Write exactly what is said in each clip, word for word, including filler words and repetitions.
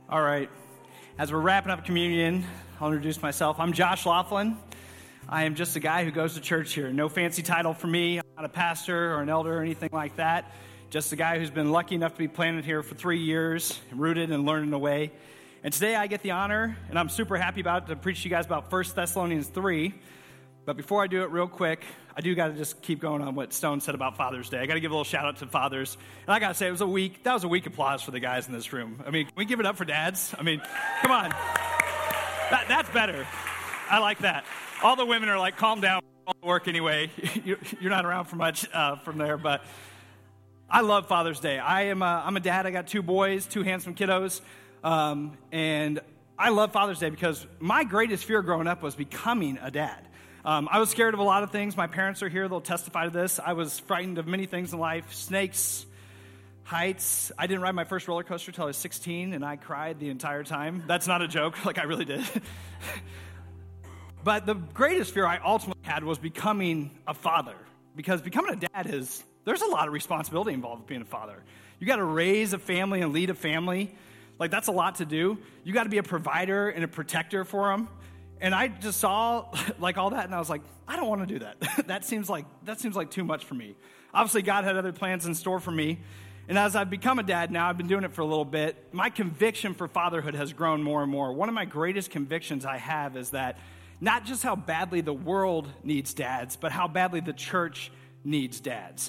All right. As we're wrapping up communion, I'll introduce myself. I'm Josh Laughlin. I am just a guy who goes to church here. No fancy title for me. I'm not a pastor or an elder or anything like that. Just a guy who's been lucky enough to be planted here for three years, rooted and learning away. And today I get the honor, and I'm super happy about it, to preach to you guys about First Thessalonians three. But before I do it real quick, I do got to just keep going on what Stone said about Father's Day. I got to give a little shout out to fathers. And I got to say, it was a week, that was a weak applause for the guys in this room. I mean, can we give it up for dads? I mean, come on. That, that's better. I like that. All the women are like, calm down, all the work anyway. You're not around for much uh, from there, but I love Father's Day. I am a, I'm a dad. I got two boys, two handsome kiddos, um, and I love Father's Day because my greatest fear growing up was becoming a dad. Um, I was scared of a lot of things. My parents are here. They'll testify to this. I was frightened of many things in life. Snakes, heights. I didn't ride my first roller coaster until I was sixteen, and I cried the entire time. That's not a joke. Like, I really did. But the greatest fear I ultimately had was becoming a father. Because becoming a dad is, there's a lot of responsibility involved with being a father. You got to raise a family and lead a family. Like, that's a lot to do. You got to be a provider and a protector for them. And I just saw like all that, and I was like, I don't want to do that. that seems like that seems like too much for me. Obviously, God had other plans in store for me. And as I've become a dad now, I've been doing it for a little bit, my conviction for fatherhood has grown more and more. One of my greatest convictions I have is that not just how badly the world needs dads, but how badly the church needs dads.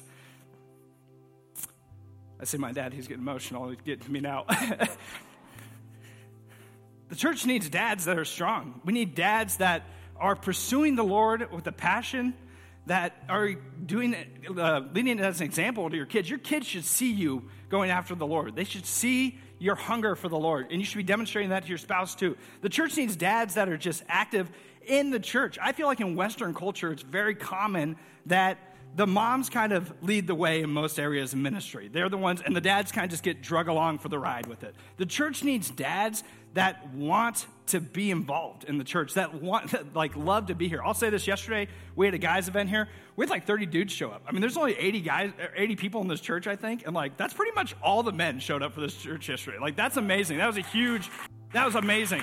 I see my dad, he's getting emotional. He's getting to me now. The church needs dads that are strong. We need dads that are pursuing the Lord with a passion, that are doing, uh, leading it as an example to your kids. Your kids should see you going after the Lord. They should see your hunger for the Lord, and you should be demonstrating that to your spouse too. The church needs dads that are just active in the church. I feel like in Western culture, it's very common that the moms kind of lead the way in most areas of ministry. They're the ones, and the dads kind of just get drug along for the ride with it. The church needs dads that want to be involved in the church, that want, that like love to be here. I'll say this, yesterday we had a guys event here. We had like thirty dudes show up. I mean, there's only eighty guys, eighty people in this church, I think. And like, that's pretty much all the men showed up for this church yesterday. Like, that's amazing. That was a huge, that was amazing.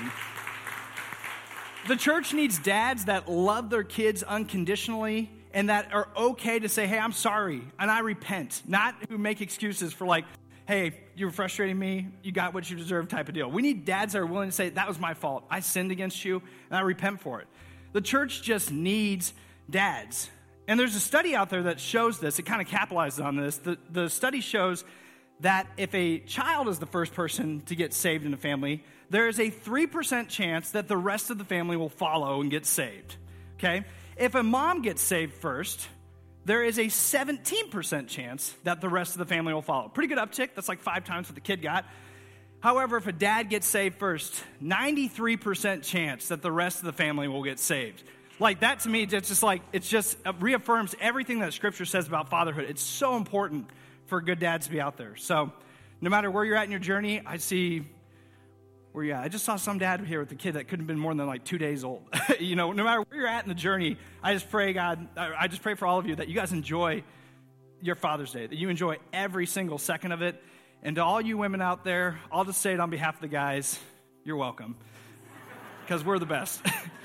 The church needs dads that love their kids unconditionally and that are okay to say, hey, I'm sorry, and I repent. Not who make excuses for like, hey, you were frustrating me, you got what you deserve type of deal. We need dads that are willing to say, that was my fault. I sinned against you, and I repent for it. The church just needs dads. And there's a study out there that shows this. It kind of capitalizes on this. The, the study shows that if a child is the first person to get saved in a family, there is a three percent chance that the rest of the family will follow and get saved, okay? If a mom gets saved first, there is a seventeen percent chance that the rest of the family will follow. Pretty good uptick. That's like five times what the kid got. However, if a dad gets saved first, ninety-three percent chance that the rest of the family will get saved. Like, that to me, it's just like, it's just reaffirms everything that Scripture says about fatherhood. It's so important for good dads to be out there. So no matter where you're at in your journey, I see where you're at. I just saw some dad here with a kid that couldn't have been more than like two days old. You know, no matter where you're at in the journey, I just pray, God, I just pray for all of you that you guys enjoy your Father's Day, that you enjoy every single second of it. And to all you women out there, I'll just say it on behalf of the guys, you're welcome. Because we're the best.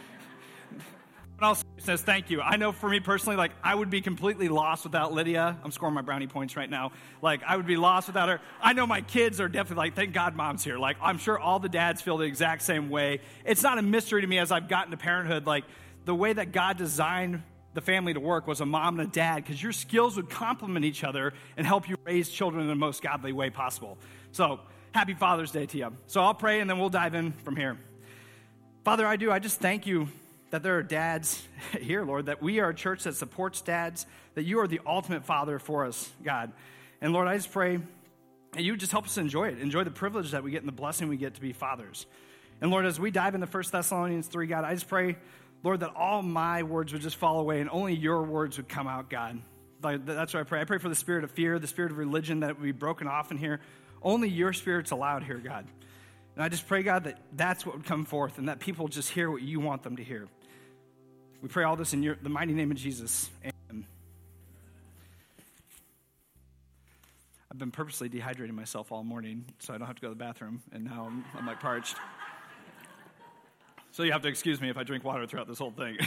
But also says thank you. I know for me personally, like, I would be completely lost without Lydia. I'm scoring my brownie points right now. Like, I would be lost without her. I know my kids are definitely like, thank God mom's here. Like, I'm sure all the dads feel the exact same way. It's not a mystery to me as I've gotten to parenthood. Like, the way that God designed the family to work was a mom and a dad, because your skills would complement each other and help you raise children in the most godly way possible. So, happy Father's Day to you. So I'll pray and then we'll dive in from here. Father, I do. I just thank you that there are dads here, Lord, that we are a church that supports dads, that you are the ultimate father for us, God. And Lord, I just pray that you would just help us enjoy it, enjoy the privilege that we get and the blessing we get to be fathers. And Lord, as we dive into First Thessalonians three, God, I just pray, Lord, that all my words would just fall away and only your words would come out, God. That's what I pray. I pray for the spirit of fear, the spirit of religion that would be broken off in here. Only your spirit's allowed here, God. And I just pray, God, that that's what would come forth and that people just hear what you want them to hear. We pray all this in your, the mighty name of Jesus. Amen. I've been purposely dehydrating myself all morning so I don't have to go to the bathroom, and now I'm, I'm like parched. So you have to excuse me if I drink water throughout this whole thing.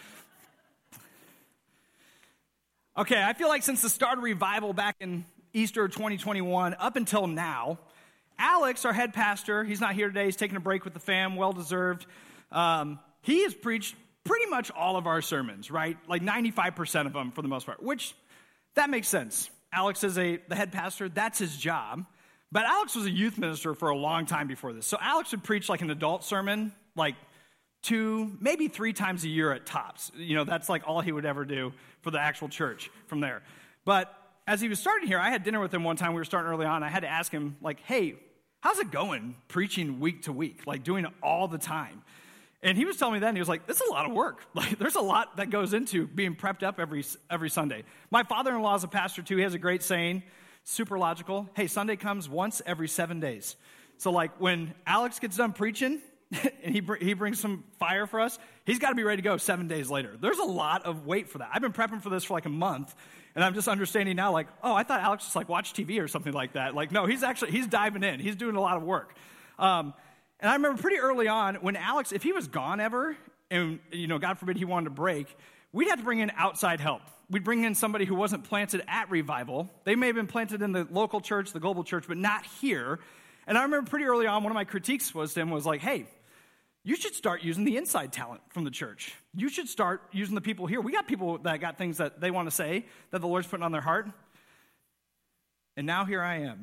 Okay, I feel like since the start of revival back in Easter twenty twenty-one up until now, Alex, our head pastor, he's not here today. He's taking a break with the fam, well-deserved. Um, he has preached pretty much all of our sermons, right? Like ninety-five percent of them for the most part, which that makes sense. Alex is a the head pastor. That's his job. But Alex was a youth minister for a long time before this. So Alex would preach like an adult sermon, like two, maybe three times a year at tops. You know, that's like all he would ever do for the actual church from there. But as he was starting here, I had dinner with him one time. We were starting early on. I had to ask him, like, hey, how's it going preaching week to week, like doing it all the time? And he was telling me then, he was like, this is a lot of work. Like, there's a lot that goes into being prepped up every every Sunday. My father-in-law is a pastor, too. He has a great saying, super logical. Hey, Sunday comes once every seven days. So, like, when Alex gets done preaching, and he br- he brings some fire for us, he's got to be ready to go seven days later. There's a lot of weight for that. I've been prepping for this for like a month, and I'm just understanding now, like, oh, I thought Alex just like watched T V or something like that. Like, no, he's actually, he's diving in. He's doing a lot of work. Um, and I remember pretty early on when Alex, if he was gone ever, and, you know, God forbid he wanted to break, we'd have to bring in outside help. We'd bring in somebody who wasn't planted at Revival. They may have been planted in the local church, the global church, but not here. And I remember pretty early on, one of my critiques was to him was like, hey, you should start using the inside talent from the church. You should start using the people here. We got people that got things that they want to say that the Lord's putting on their heart. And now here I am.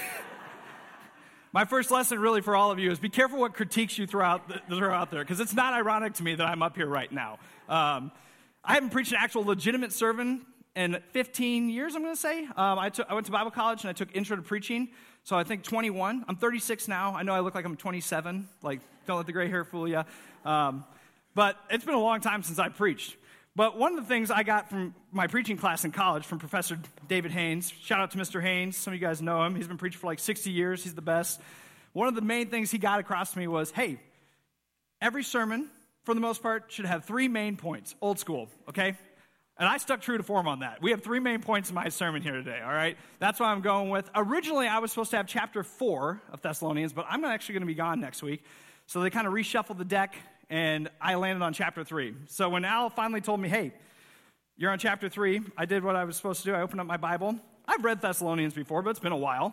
My first lesson really for all of you is be careful what critiques you throw out, throw out there, because it's not ironic to me that I'm up here right now. Um, I haven't preached an actual legitimate sermon in fifteen years, I'm going to say. Um, I, took, I went to Bible college and I took intro to preaching. So I think twenty-one. I'm thirty-six now. I know I look like I'm twenty-seven. Like, don't let the gray hair fool you. Um, but it's been a long time since I preached. But one of the things I got from my preaching class in college from Professor David Haynes, shout out to Mister Haynes. Some of you guys know him. He's been preaching for like sixty years. He's the best. One of the main things he got across to me was, hey, every sermon, for the most part, should have three main points. Old school, okay? And I stuck true to form on that. We have three main points in my sermon here today, all right? That's what I'm going with. Originally, I was supposed to have chapter four of Thessalonians, but I'm actually going to be gone next week. So they kind of reshuffled the deck, and I landed on chapter three. So when Al finally told me, hey, you're on chapter three, I did what I was supposed to do. I opened up my Bible. I've read Thessalonians before, but it's been a while.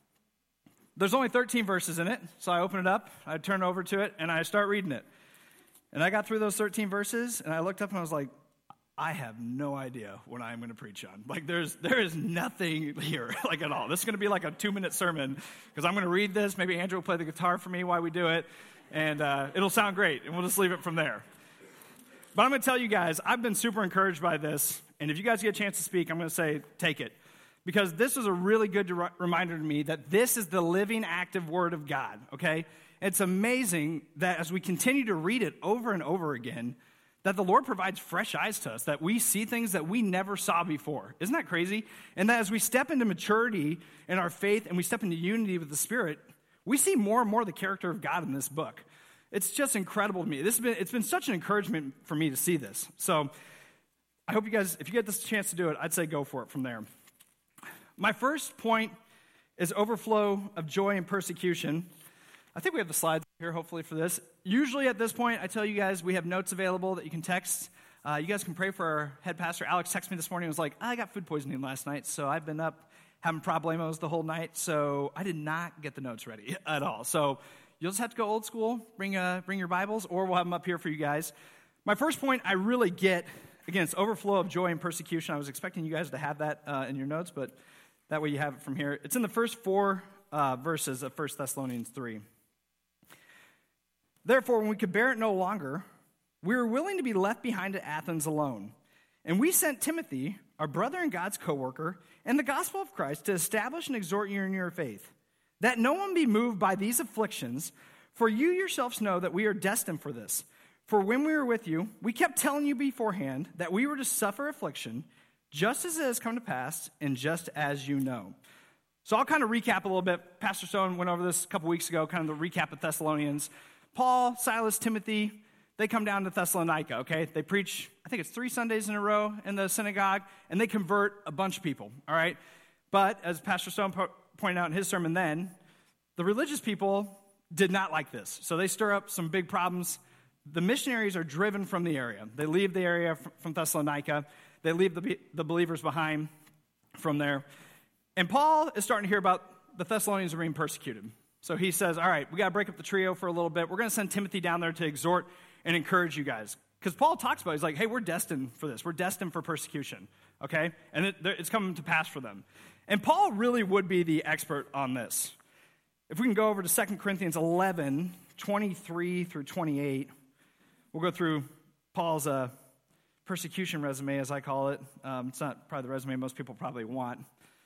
There's only thirteen verses in it, so I open it up, I turn over to it, and I start reading it. And I got through those thirteen verses, and I looked up and I was like, I have no idea what I'm going to preach on. Like, there's there is nothing here, like, at all. This is going to be like a two-minute sermon, because I'm going to read this. Maybe Andrew will play the guitar for me while we do it, and uh, it'll sound great, and we'll just leave it from there. But I'm going to tell you guys, I've been super encouraged by this, and if you guys get a chance to speak, I'm going to say, take it. Because this is a really good re- reminder to me that this is the living, active Word of God, okay? It's amazing that as we continue to read it over and over again, that the Lord provides fresh eyes to us, that we see things that we never saw before. Isn't that crazy? And that as we step into maturity in our faith and we step into unity with the Spirit, we see more and more the character of God in this book. It's just incredible to me. This has been, it's been such an encouragement for me to see this. So I hope you guys, if you get this chance to do it, I'd say go for it from there. My first point is overflow of joy and persecution. I think we have the slides here, hopefully, for this. Usually at this point, I tell you guys, we have notes available that you can text. Uh, you guys can pray for our head pastor. Alex texted me this morning and was like, I got food poisoning last night, so I've been up having problemos the whole night, so I did not get the notes ready at all. So you'll just have to go old school, bring uh, bring your Bibles, or we'll have them up here for you guys. My first point I really get, again, it's overflow of joy and persecution. I was expecting you guys to have that uh, in your notes, but that way you have it from here. It's in the first four uh, verses of First Thessalonians three. Therefore, when we could bear it no longer, we were willing to be left behind at Athens alone. And we sent Timothy, our brother and God's co-worker, and the gospel of Christ to establish and exhort you in your faith, that no one be moved by these afflictions, for you yourselves know that we are destined for this. For when we were with you, we kept telling you beforehand that we were to suffer affliction, just as it has come to pass, and just as you know. So I'll kind of recap a little bit. Pastor Stone went over this a couple weeks ago, kind of the recap of Thessalonians. Paul, Silas, Timothy, they come down to Thessalonica, okay? They preach, I think it's three Sundays in a row in the synagogue, and they convert a bunch of people, all right? But as Pastor Stone po- pointed out in his sermon then, the religious people did not like this. So they stir up some big problems. The missionaries are driven from the area. They leave the area from Thessalonica. They leave the, the believers behind from there. And Paul is starting to hear about the Thessalonians are being persecuted. So he says, all right, we got to break up the trio for a little bit. We're going to send Timothy down there to exhort and encourage you guys. Because Paul talks about it. He's like, hey, we're destined for this. We're destined for persecution, okay? And it, it's coming to pass for them. And Paul really would be the expert on this. If we can go over to Second Corinthians eleven, twenty-three through twenty-eight, we'll go through Paul's uh, persecution resume, as I call it. Um, it's not probably the resume most people probably want.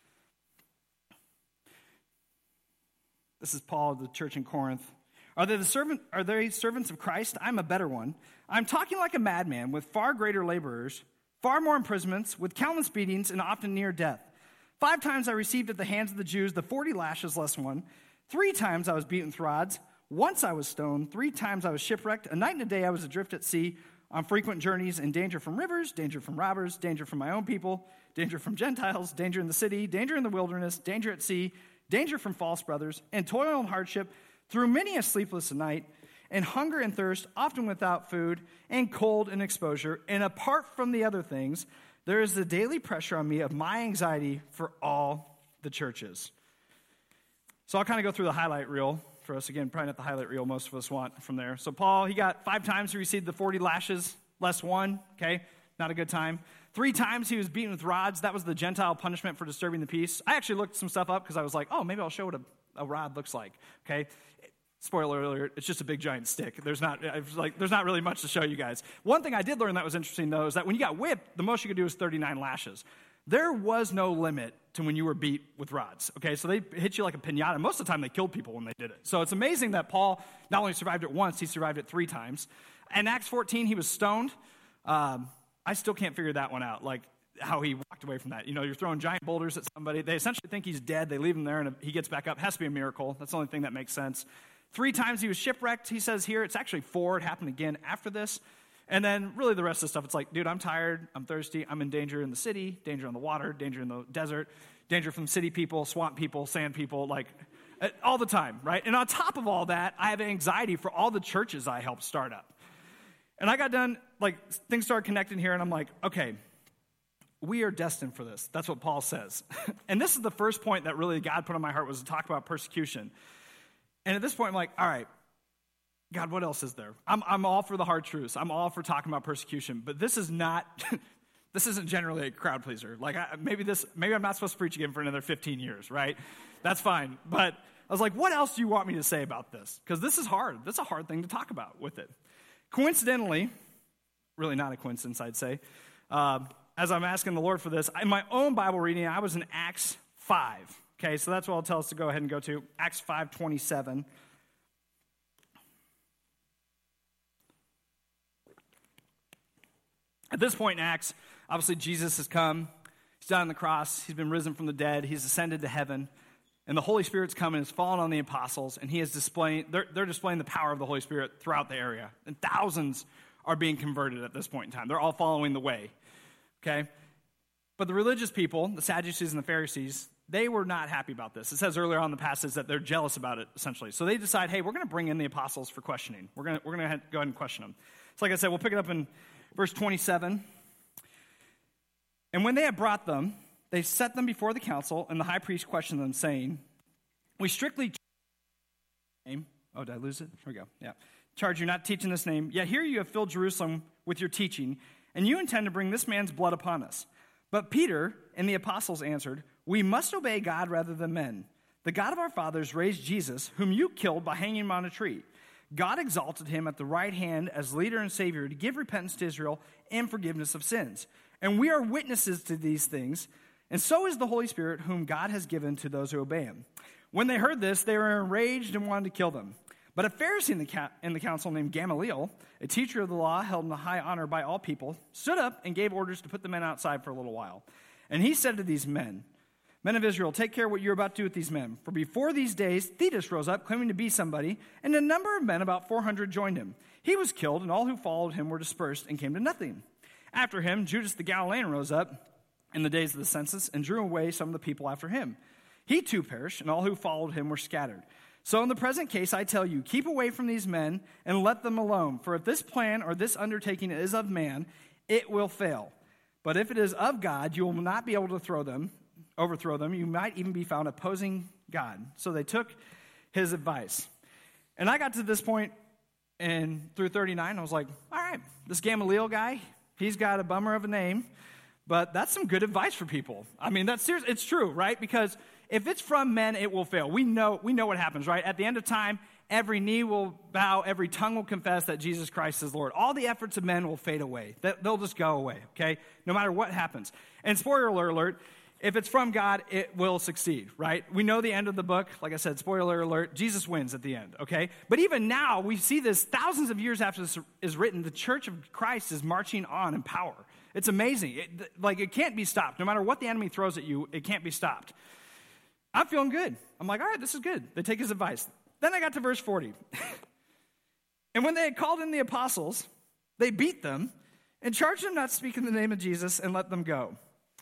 This is Paul, the church in Corinth. Are they the servant? Are they servants of Christ? I'm a better one. I'm talking like a madman with far greater laborers, far more imprisonments, with countless beatings, and often near death. Five times I received at the hands of the Jews the forty lashes less one. Three times I was beaten with rods. Once I was stoned. Three times I was shipwrecked. A night and a day I was adrift at sea, on frequent journeys, in danger from rivers, danger from robbers, danger from my own people, danger from Gentiles, danger in the city, danger in the wilderness, danger at sea, danger from false brothers, and toil and hardship, through many a sleepless night, and hunger and thirst, often without food, and cold and exposure. And apart from the other things, there is the daily pressure on me of my anxiety for all the churches. So I'll kind of go through the highlight reel for us. Again, probably not the highlight reel most of us want from there. So Paul, he got five times he received the forty lashes, less one, okay? Not a good time. Three times he was beaten with rods. That was the Gentile punishment for disturbing the peace. I actually looked some stuff up because I was like, oh, maybe I'll show what a, a rod looks like, okay? Spoiler alert, it's just a big giant stick. There's not I was like, there's not really much to show you guys. One thing I did learn that was interesting, though, is that when you got whipped, the most you could do was thirty-nine lashes. There was no limit to when you were beat with rods, okay? So they hit you like a piñata. Most of the time, they killed people when they did it. So it's amazing that Paul not only survived it once, he survived it three times. In Acts fourteen, he was stoned. Um, I still can't figure that one out, like how he walked away from that. You know, you're throwing giant boulders at somebody. They essentially think he's dead. They leave him there, and he gets back up. It has to be a miracle. That's the only thing that makes sense. Three times he was shipwrecked, he says here. It's actually four. It happened again after this. And then really the rest of the stuff, it's like, dude, I'm tired, I'm thirsty, I'm in danger in the city, danger on the water, danger in the desert, danger from city people, swamp people, sand people, like all the time, right? And on top of all that, I have anxiety for all the churches I helped start up. And I got done, like things started connecting here, and I'm like, okay, we are destined for this. That's what Paul says. And this is the first point that really God put on my heart, was to talk about persecution. And at this point, I'm like, all right, God, what else is there? I'm I'm all for the hard truths. I'm all for talking about persecution, but this is not, this isn't generally a crowd pleaser. Like I, maybe this, maybe I'm not supposed to preach again for another fifteen years, right? That's fine. But I was like, what else do you want me to say about this? Because this is hard. That's a hard thing to talk about with it. Coincidentally, really not a coincidence, I'd say, uh, as I'm asking the Lord for this, in my own Bible reading, I was in Acts five. Okay, so that's what I'll tell us to go ahead and go to, Acts five twenty-seven. At this point in Acts, obviously Jesus has come. He's died on the cross. He's been risen from the dead. He's ascended to heaven. And the Holy Spirit's come and has fallen on the apostles. And he is displaying, they're, they're displaying the power of the Holy Spirit throughout the area. And thousands are being converted at this point in time. They're all following the way. Okay? But the religious people, the Sadducees and the Pharisees, they were not happy about this. It says earlier on in the passage that they're jealous about it, essentially. So they decide, hey, we're going to bring in the apostles for questioning. We're going to, we're going to go ahead and question them. So like I said, we'll pick it up in verse twenty-seven. And when they had brought them, they set them before the council, and the high priest questioned them, saying, we strictly name. Oh, did I lose it? Here we go. Yeah. Charge you not teaching this name. Yet here you have filled Jerusalem with your teaching, and you intend to bring this man's blood upon us. But Peter and the apostles answered, we must obey God rather than men. The God of our fathers raised Jesus, whom you killed by hanging him on a tree. God exalted him at the right hand as leader and savior to give repentance to Israel and forgiveness of sins. And we are witnesses to these things, and so is the Holy Spirit, whom God has given to those who obey him. When they heard this, they were enraged and wanted to kill them. But a Pharisee in the, ca- in the council named Gamaliel, a teacher of the law held in high honor by all people, stood up and gave orders to put the men outside for a little while. And he said to these men, men of Israel, take care what you're about to do with these men. For before these days, Theudas rose up, claiming to be somebody, and a number of men, about four hundred, joined him. He was killed, and all who followed him were dispersed and came to nothing. After him, Judas the Galilean rose up, in the days of the census and drew away some of the people after him. He too perished, and all who followed him were scattered. So in the present case, I tell you, keep away from these men and let them alone. For if this plan or this undertaking is of man, it will fail. But if it is of God, you will not be able to throw them, overthrow them. You might even be found opposing God. So they took his advice. And I got to this point and through thirty-nine, I was like, all right, this Gamaliel guy, he's got a bummer of a name, but that's some good advice for people. I mean, that's serious. It's true, right? Because if it's from men, it will fail. We know, we know what happens, right? At the end of time, every knee will bow, every tongue will confess that Jesus Christ is Lord. All the efforts of men will fade away. They'll just go away, okay? No matter what happens. And spoiler alert, if it's from God, it will succeed, right? We know the end of the book. Like I said, spoiler alert, Jesus wins at the end, okay? But even now, we see this thousands of years after this is written, the church of Christ is marching on in power. It's amazing. It, like, it can't be stopped. No matter what the enemy throws at you, it can't be stopped. I'm feeling good. I'm like, all right, this is good. They take his advice. Then I got to verse forty. And when they had called in the apostles, they beat them and charged them not to speak in the name of Jesus and let them go.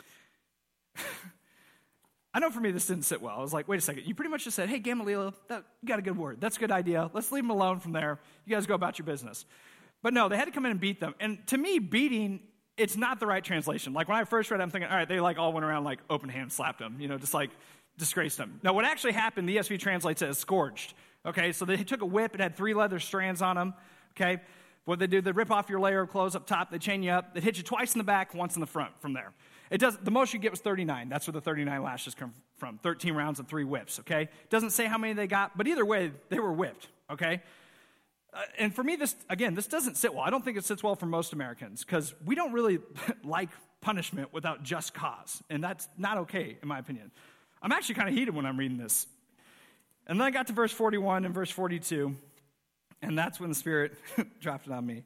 I know for me this didn't sit well. I was like, wait a second. You pretty much just said, hey, Gamaliel, that, you got a good word. That's a good idea. Let's leave them alone from there. You guys go about your business. But no, they had to come in and beat them. And to me, beating, it's not the right translation. Like when I first read it, I'm thinking, all right, they like all went around like open hand slapped them, you know, just like disgraced them. Now, what actually happened, the E S V translates it as scourged. Okay, so they took a whip. It had three leather strands on them. Okay, what they do, they rip off your layer of clothes up top. They chain you up. They hit you twice in the back, once in the front from there. It does. The most you get was thirty-nine. That's where the thirty-nine lashes come from. thirteen rounds and three whips, okay? Doesn't say how many they got, but either way, they were whipped, okay? Uh, and for me, this, again, this doesn't sit well. I don't think it sits well for most Americans because we don't really like punishment without just cause, and that's not okay, in my opinion. I'm actually kind of heated when I'm reading this. And then I got to verse forty-one and verse forty-two, and that's when the Spirit dropped it on me.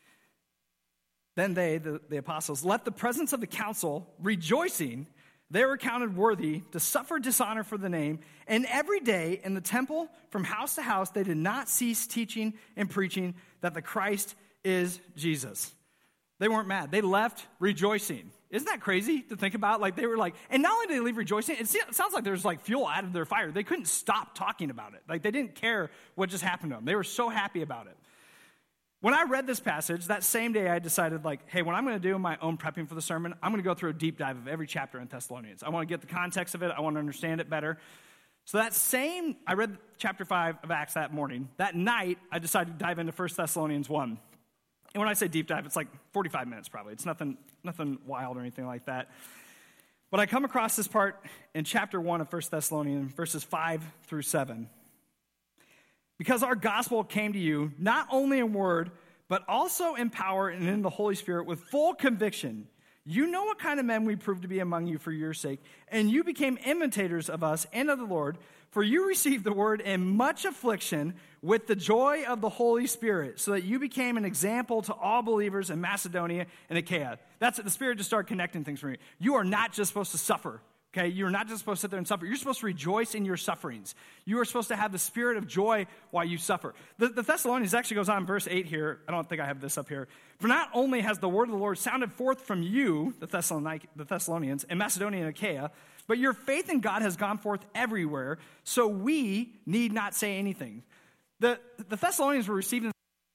Then they, the, the apostles, left the presence of the council, rejoicing. They were counted worthy to suffer dishonor for the name. And every day in the temple, from house to house, they did not cease teaching and preaching that the Christ is Jesus. They weren't mad. They left rejoicing. Isn't that crazy to think about? Like they were like, and not only did they leave rejoicing, it sounds like there's like fuel out of their fire. They couldn't stop talking about it. Like they didn't care what just happened to them. They were so happy about it. When I read this passage, that same day I decided, like, hey, what I'm going to do in my own prepping for the sermon, I'm going to go through a deep dive of every chapter in Thessalonians. I want to get the context of it. I want to understand it better. So that same, I read chapter five of Acts that morning. That night, I decided to dive into First Thessalonians one. And when I say deep dive, it's like forty-five minutes probably. It's nothing, nothing wild or anything like that. But I come across this part in chapter one of First Thessalonians, verses five through seven. Because our gospel came to you, not only in word, but also in power and in the Holy Spirit with full conviction. You know what kind of men we proved to be among you for your sake, and you became imitators of us and of the Lord, for you received the word in much affliction with the joy of the Holy Spirit, so that you became an example to all believers in Macedonia and Achaia. That's it. The Spirit just started connecting things for me. You are not just supposed to suffer. Okay, you're not just supposed to sit there and suffer. You're supposed to rejoice in your sufferings. You are supposed to have the spirit of joy while you suffer. The, the Thessalonians actually goes on in verse eight here. I don't think I have this up here. For not only has the word of the Lord sounded forth from you, the, Thessalonic, the Thessalonians, in Macedonia and Achaia, but your faith in God has gone forth everywhere, so we need not say anything. The, the Thessalonians were receiving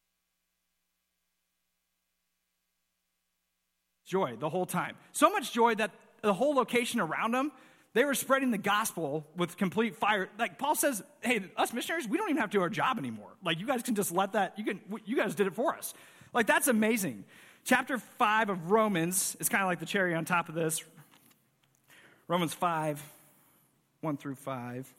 joy the whole time. So much joy that the whole location around them, they were spreading the gospel with complete fire. Like Paul says, hey, us missionaries, we don't even have to do our job anymore. Like you guys can just let that, you can, you guys did it for us. Like that's amazing. Chapter five of Romans is kind of like the cherry on top of this. Romans five, one through five.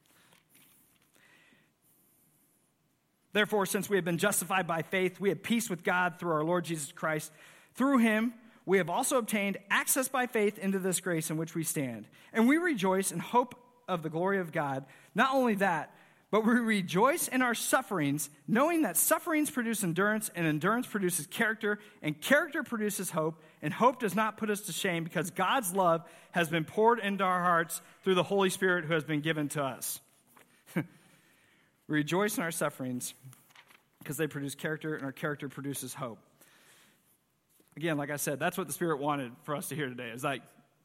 Therefore, since we have been justified by faith, we have peace with God through our Lord Jesus Christ. Through him, we have also obtained access by faith into this grace in which we stand. And we rejoice in hope of the glory of God. Not only that, but we rejoice in our sufferings, knowing that sufferings produce endurance, and endurance produces character, and character produces hope, and hope does not put us to shame because God's love has been poured into our hearts through the Holy Spirit who has been given to us. We rejoice in our sufferings because they produce character, and our character produces hope. Again, like I said, that's what the Spirit wanted for us to hear today. Is like,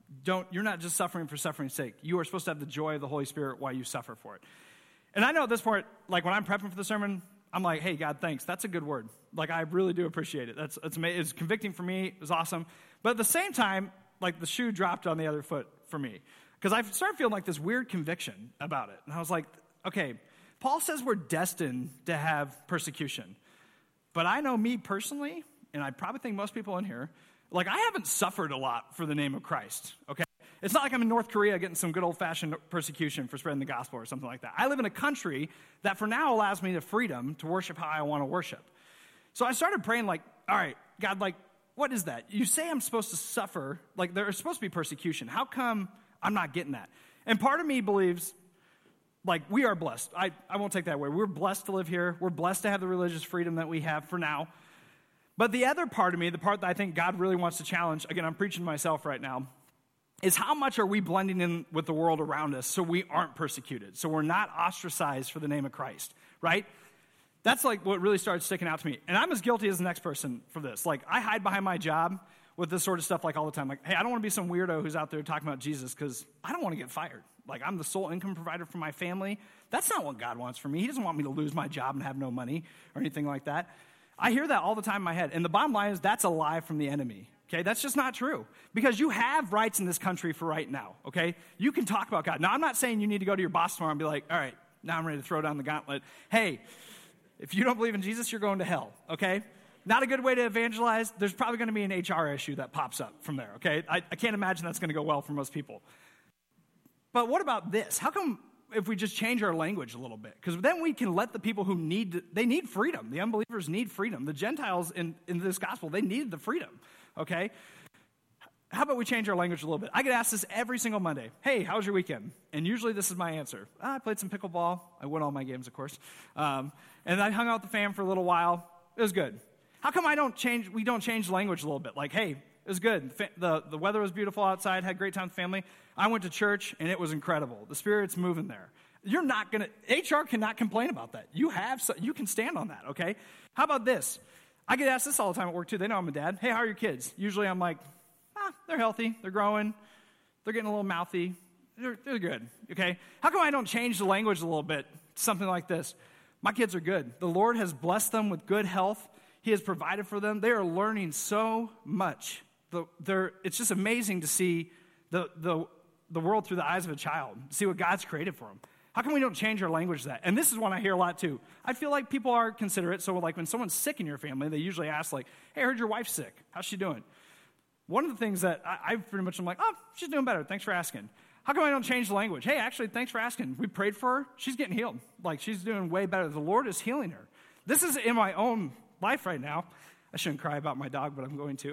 don't, you're not just suffering for suffering's sake. You are supposed to have the joy of the Holy Spirit while you suffer for it. And I know at this point, like when I'm prepping for the sermon, I'm like, hey, God, thanks. That's a good word. Like, I really do appreciate it. That's it's, it's convicting for me. It was awesome. But at the same time, like the shoe dropped on the other foot for me. Because I started feeling like this weird conviction about it. And I was like, okay, Paul says we're destined to have persecution. But I know me personally, and I probably think most people in here, like I haven't suffered a lot for the name of Christ, okay? It's not like I'm in North Korea getting some good old-fashioned persecution for spreading the gospel or something like that. I live in a country that for now allows me the freedom to worship how I want to worship. So I started praying like, all right, God, like, what is that? You say I'm supposed to suffer, like there's supposed to be persecution. How come I'm not getting that? And part of me believes, like, we are blessed. I, I won't take that away. We're blessed to live here. We're blessed to have the religious freedom that we have for now. But the other part of me, the part that I think God really wants to challenge, again, I'm preaching to myself right now, is how much are we blending in with the world around us so we aren't persecuted, so we're not ostracized for the name of Christ, right? That's like what really started sticking out to me. And I'm as guilty as the next person for this. Like, I hide behind my job with this sort of stuff like all the time. Like, hey, I don't want to be some weirdo who's out there talking about Jesus because I don't want to get fired. Like, I'm the sole income provider for my family. That's not what God wants for me. He doesn't want me to lose my job and have no money or anything like that. I hear that all the time in my head. And the bottom line is that's a lie from the enemy. Okay, that's just not true. Because you have rights in this country for right now, okay? You can talk about God. Now, I'm not saying you need to go to your boss tomorrow and be like, all right, now I'm ready to throw down the gauntlet. Hey, if you don't believe in Jesus, you're going to hell, okay? Not a good way to evangelize. There's probably going to be an H R issue that pops up from there, okay? I, I can't imagine that's going to go well for most people. But what about this? How come if we just change our language a little bit? Because then we can let the people who need, they need freedom. The unbelievers need freedom. The Gentiles in, in this gospel, they needed the freedom. Okay? How about we change our language a little bit? I get asked this every single Monday. Hey, how was your weekend? And usually this is my answer. Ah, I played some pickleball. I won all my games, of course. Um, and I hung out with the fam for a little while. It was good. How come I don't change, we don't change language a little bit? Like, hey, it was good. The, the weather was beautiful outside. Had a great time with family. I went to church, and it was incredible. The Spirit's moving there. You're not going to, H R cannot complain about that. You have, you can stand on that, okay? How about this? I get asked this all the time at work, too. They know I'm a dad. Hey, how are your kids? Usually I'm like, ah, they're healthy. They're growing. They're getting a little mouthy. They're, they're good, okay? How come I don't change the language a little bit? Something like this. My kids are good. The Lord has blessed them with good health. He has provided for them. They are learning so much. The, they're, it's just amazing to see the, the, the world through the eyes of a child, see what God's created for them. How come we don't change our language to that? And this is one I hear a lot, too. I feel like people are considerate. So, like, when someone's sick in your family, they usually ask, like, hey, I heard your wife's sick. How's she doing? One of the things that I, I pretty much am like, oh, she's doing better. Thanks for asking. How come I don't change the language? Hey, actually, thanks for asking. We prayed for her. She's getting healed. Like, she's doing way better. The Lord is healing her. This is in my own life right now. I shouldn't cry about my dog, but I'm going to.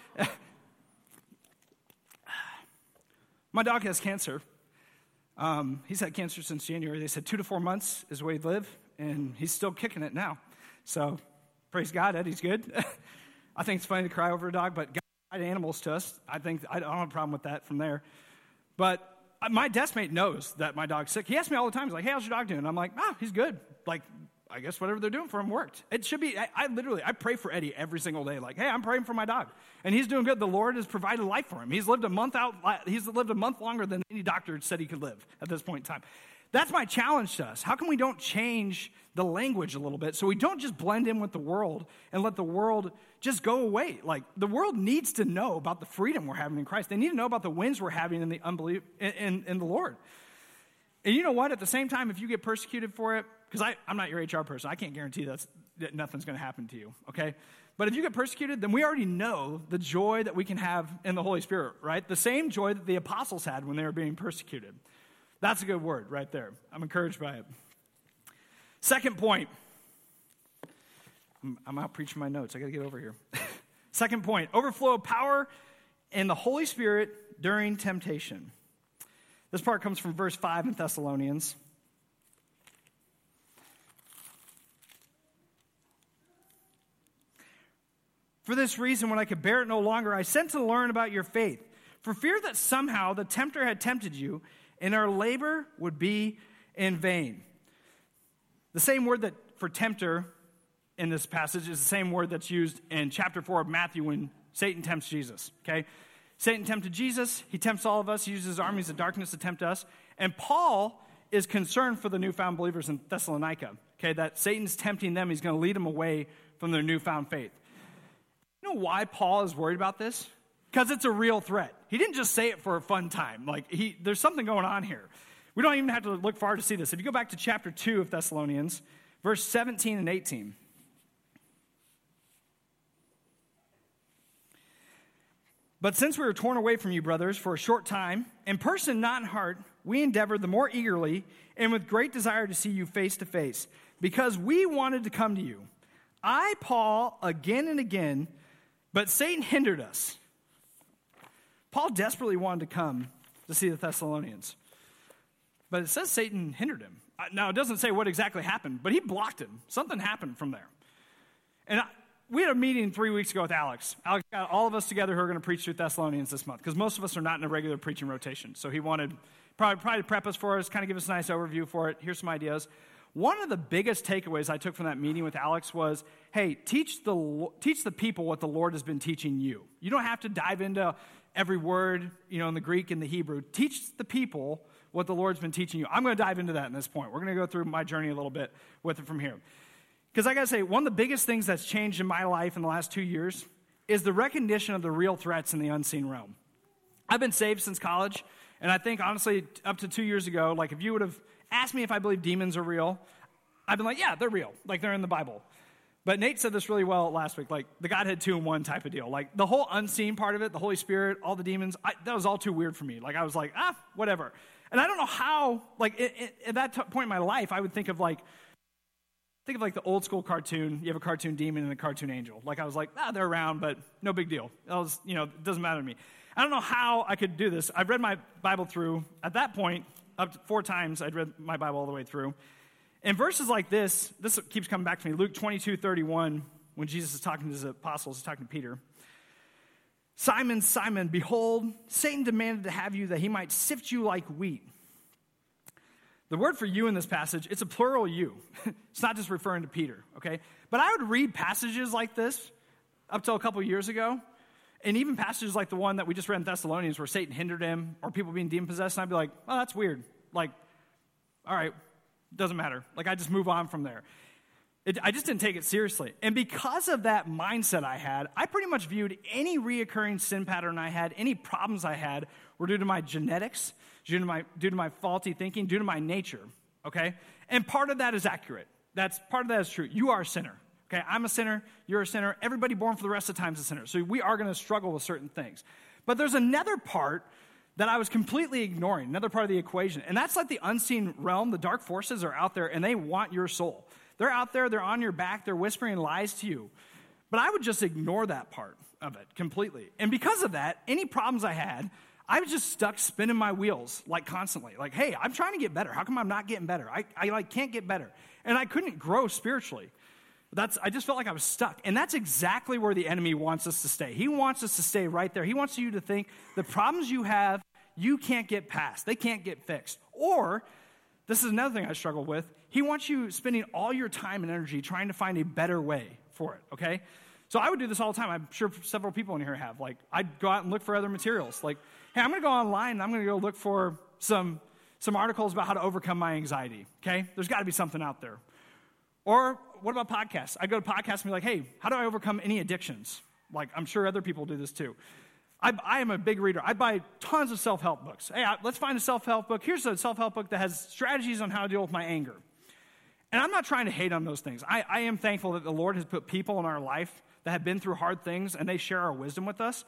My dog has cancer. Um, he's had cancer since January. They said two to four months is where he'd live, and he's still kicking it now. So, praise God, Eddie's good. I think it's funny to cry over a dog, but God provided animals to us. I think I don't have a problem with that from there. But my desk mate knows that my dog's sick. He asks me all the time, he's like, hey, how's your dog doing? I'm like, ah, he's good. Like, I guess whatever they're doing for him worked. It should be, I, I literally, I pray for Eddie every single day. Like, hey, I'm praying for my dog. And he's doing good. The Lord has provided life for him. He's lived a month out, he's lived a month longer than any doctor said he could live at this point in time. That's my challenge to us. How come we don't change the language a little bit so we don't just blend in with the world and let the world just go away? Like, the world needs to know about the freedom we're having in Christ. They need to know about the wins we're having in the unbelief in, in, in the Lord. And you know what? At the same time, if you get persecuted for it, because I'm not your H R person, I can't guarantee that's, that nothing's going to happen to you, okay? But if you get persecuted, then we already know the joy that we can have in the Holy Spirit, right? The same joy that the apostles had when they were being persecuted. That's a good word right there. I'm encouraged by it. Second point. I'm, I'm out preaching my notes. I got to get over here. Second point, overflow of power in the Holy Spirit during temptation. This part comes from verse five in Thessalonians. For this reason, when I could bear it no longer, I sent to learn about your faith, for fear that somehow the tempter had tempted you, and our labor would be in vain. The same word that for tempter in this passage is the same word that's used in chapter four of Matthew when Satan tempts Jesus, okay? Satan tempted Jesus. He tempts all of us. He uses his armies of darkness to tempt us. And Paul is concerned for the newfound believers in Thessalonica, okay, that Satan's tempting them. He's going to lead them away from their newfound faith. You know why Paul is worried about this? Because it's a real threat. He didn't just say it for a fun time. Like, he, there's something going on here. We don't even have to look far to see this. If you go back to chapter two of Thessalonians, verse seventeen and eighteen. But since we were torn away from you, brothers, for a short time, in person, not in heart, we endeavored the more eagerly and with great desire to see you face to face, because we wanted to come to you. I, Paul, again and again, but Satan hindered us. Paul desperately wanted to come to see the Thessalonians. But it says Satan hindered him. Now, it doesn't say what exactly happened, but he blocked him. Something happened from there. And I, we had a meeting three weeks ago with Alex. Alex got all of us together who are going to preach through Thessalonians this month, because most of us are not in a regular preaching rotation. So he wanted probably, probably to prep us for us, kind of give us a nice overview for it. Here's some ideas. One of the biggest takeaways I took from that meeting with Alex was, hey, teach the teach the people what the Lord has been teaching you. You don't have to dive into every word, you know, in the Greek and the Hebrew. Teach the people what the Lord's been teaching you. I'm going to dive into that in this point. We're going to go through my journey a little bit with it from here. Because I got to say, one of the biggest things that's changed in my life in the last two years is the recognition of the real threats in the unseen realm. I've been saved since college, and I think, honestly, up to two years ago, like, if you would have asked me if I believe demons are real, I've been like, yeah, they're real. Like, they're in the Bible. But Nate said this really well last week, like, the Godhead two in one type of deal. Like, the whole unseen part of it, the Holy Spirit, all the demons, I, that was all too weird for me. Like, I was like, ah, whatever. And I don't know how, like, it, it, at that t- point in my life, I would think of, like, think of, like, the old school cartoon. You have a cartoon demon and a cartoon angel. Like, I was like, ah, they're around, but no big deal. That was, you know, it doesn't matter to me. I don't know how I could do this. I've read my Bible through. At that point, up to four times, I'd read my Bible all the way through. And verses like this, this keeps coming back to me. Luke twenty-two thirty-one, when Jesus is talking to his apostles, he's talking to Peter. Simon, Simon, behold, Satan demanded to have you that he might sift you like wheat. The word for you in this passage, it's a plural you. It's not just referring to Peter, okay? But I would read passages like this up till a couple years ago, and even passages like the one that we just read in Thessalonians where Satan hindered him or people being demon-possessed, and I'd be like, oh, that's weird. Like, all right, doesn't matter. Like, I just move on from there. It, I just didn't take it seriously. And because of that mindset I had, I pretty much viewed any reoccurring sin pattern I had, any problems I had, were due to my genetics, due to my, due to my faulty thinking, due to my nature, okay? And part of that is accurate. That's part of that is true. You are a sinner, okay? I'm a sinner. You're a sinner. Everybody born for the rest of the time is a sinner. So we are going to struggle with certain things. But there's another part that I was completely ignoring, another part of the equation. And that's like the unseen realm. The dark forces are out there, and they want your soul. They're out there. They're on your back. They're whispering lies to you. But I would just ignore that part of it completely. And because of that, any problems I had, I was just stuck spinning my wheels, like, constantly. Like, hey, I'm trying to get better. How come I'm not getting better? I, I like, can't get better. And I couldn't grow spiritually. That's, I just felt like I was stuck. And that's exactly where the enemy wants us to stay. He wants us to stay right there. He wants you to think the problems you have, you can't get past. They can't get fixed. Or, this is another thing I struggle with, he wants you spending all your time and energy trying to find a better way for it, okay? So I would do this all the time. I'm sure several people in here have. Like, I'd go out and look for other materials. Like, hey, I'm going to go online and I'm going to go look for some, some articles about how to overcome my anxiety, okay? There's got to be something out there. Or what about podcasts? I'd go to podcasts and be like, hey, how do I overcome any addictions? Like, I'm sure other people do this too. I, I am a big reader. I buy tons of self-help books. Hey, I, let's find a self-help book. Here's a self-help book that has strategies on how to deal with my anger. And I'm not trying to hate on those things. I, I am thankful that the Lord has put people in our life that have been through hard things, and they share our wisdom with us.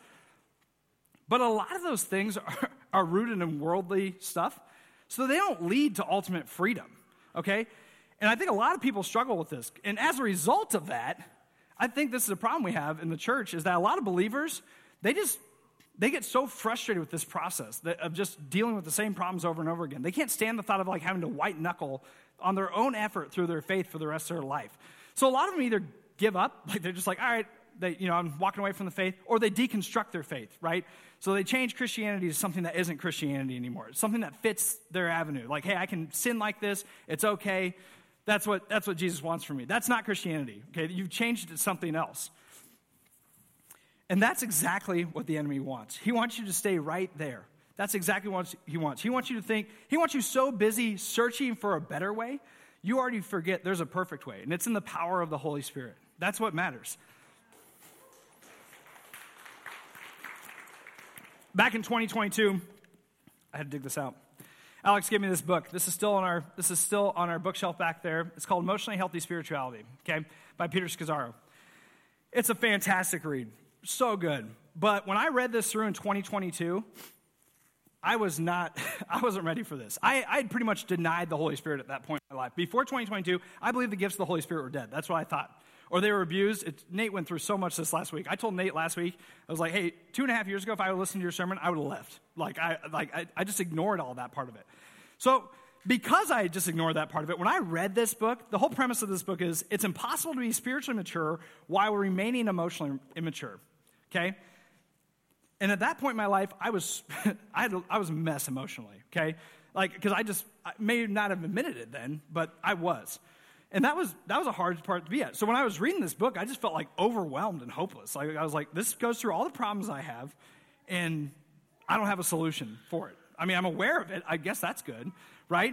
But a lot of those things are, are rooted in worldly stuff, so they don't lead to ultimate freedom, okay? And I think a lot of people struggle with this. And as a result of that, I think this is a problem we have in the church, is that a lot of believers, they just, they get so frustrated with this process that, of just dealing with the same problems over and over again. They can't stand the thought of, like, having to white knuckle on their own effort through their faith for the rest of their life. So a lot of them either give up, like they're just like, all right, they, you know, I'm walking away from the faith, or they deconstruct their faith, right? So they change Christianity to something that isn't Christianity anymore. It's something that fits their avenue. Like, hey, I can sin like this. It's okay. That's what, that's what Jesus wants from me. That's not Christianity, okay? You've changed it to something else. And that's exactly what the enemy wants. He wants you to stay right there. That's exactly what he wants. He wants you to think, he wants you so busy searching for a better way, you already forget there's a perfect way, and it's in the power of the Holy Spirit. That's what matters. Back in twenty twenty-two, I had to dig this out. Alex gave me this book. This is still on our this is still on our bookshelf back there. It's called Emotionally Healthy Spirituality, okay, by Peter Scazzaro. It's a fantastic read. So good. But when I read this through in twenty twenty-two, I was not, I wasn't ready for this. I I had pretty much denied the Holy Spirit at that point in my life. Before twenty twenty-two, I believed the gifts of the Holy Spirit were dead. That's what I thought. Or they were abused. It, Nate went through so much this last week. I told Nate last week, I was like, hey, two and a half years ago, if I would listen to your sermon, I would have left. Like, I like I, I just ignored all that part of it. So because I just ignored that part of it, when I read this book, the whole premise of this book is it's impossible to be spiritually mature while remaining emotionally immature, okay? And at that point in my life, I was I, had, I was a mess emotionally, okay? Like, because I just I may not have admitted it then, but I was. And that was that was a hard part to be at. So when I was reading this book, I just felt like overwhelmed and hopeless. Like I was like, this goes through all the problems I have, and I don't have a solution for it. I mean, I'm aware of it. I guess that's good, right?